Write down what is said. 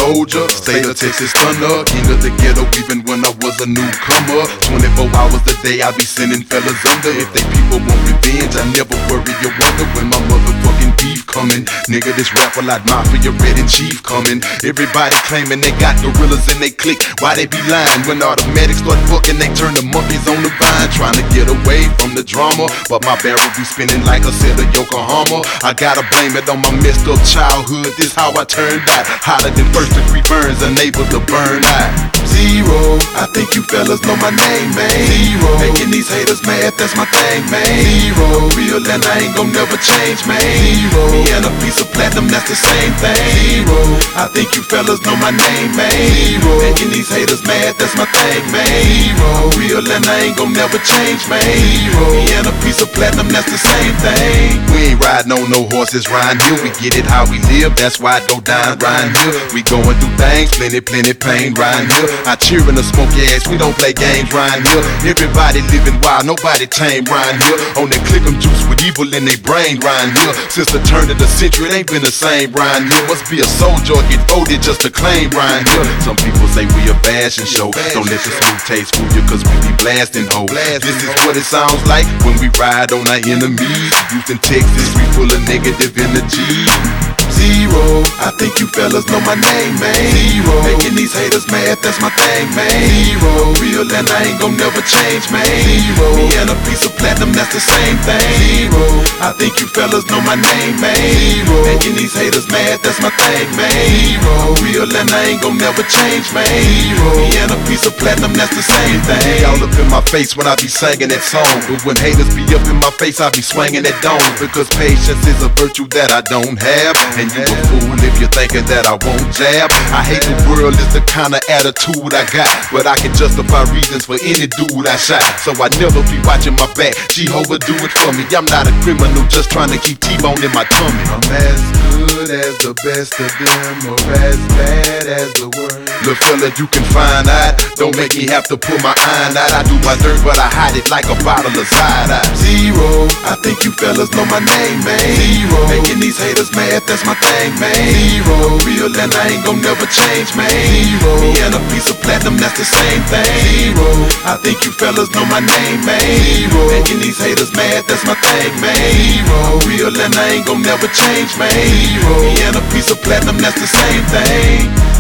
soldier, state of Texas thunder, king of the ghetto even when I was a newcomer. 24 hours a day I be sending fellas under. If they people want revenge, I never worry or wonder when my motherfucking beef coming. Nigga, this rap a lot mafia, Red and Chief coming. Everybody claiming they got gorillas in they clique. Why they be lying? When automatics start fucking, they turn the monkeys on the vine, trying to get away from the drama. But my barrel be spinning like a set of Yokohama. I gotta blame it on my messed up childhood. This how I turned out, hotter than first degree burns, unable to burn out. Zero, I think you fellas know my name, man. Zero, making these haters mad, that's my thing, man. Zero, real and I ain't gon' never change, man. Zero, me and a piece of platinum, that's the same thing. Zero, I think you fellas know my name, man. Zero, making these haters mad, that's my thing, man. Zero, real and I ain't gon' never change, man. Zero, me and a piece of platinum, that's the same thing. We ain't riding on no horses round here, we get it how we live, that's why I go down round here. We going through things, plenty pain round here. I cheer in the smoky ass, we don't play games round here. Everybody living wild, nobody tame round here. On that click 'em juice with evil in their brain round here. Since the turn of the century, it ain't been the same round here. Must be a soldier or get voted just to claim round here. Some people say we a fashion show, don't let the smooth taste fool you, cause we be blasting ho. This is what it sounds like when we ride on our enemies. Houston, Texas, we full of negative energy. Zero, I think you fellas know my name, man. Zero, making these haters mad, that's my thing, man. Zero, real and I ain't gon' never change, man. Zero, me and a piece of platinum, that's the same thing. Zero, I think you fellas know my name, man. Zero, making these haters mad, that's my thing, man. Zero, real and I ain't gon' never change, man. Zero, me and a piece of platinum, that's the same thing. Y'all up in my face when I be singing that song, but when haters be up in my face, I be swinging that dome. Because patience is a virtue that I don't have, and you a fool if you're thinking that I won't jab. I hate the world is the kind of attitude I got, but I can justify reasons for any dude I shot. So I never be watching my back, Jehovah do it for me. I'm not a criminal, just trying to keep T-bone in my tummy. I'm as good as the best of them, or as bad as the worst. Look fella, you can find out, don't make me have to pull my iron out. I do my dirt, but I hide it like a bottle of Zyda. Zero, I think you fellas know my name, man. Zero, making these haters mad, that's my thing, man. Zero, real and I ain't gon' never change, man. Zero, me and a piece of platinum, that's the same thing. Zero, I think you fellas know my name, man. Zero, making these haters mad, that's my thing, man. Zero, real and I ain't gon' never change, man. Zero, me and a piece of platinum, that's the same thing.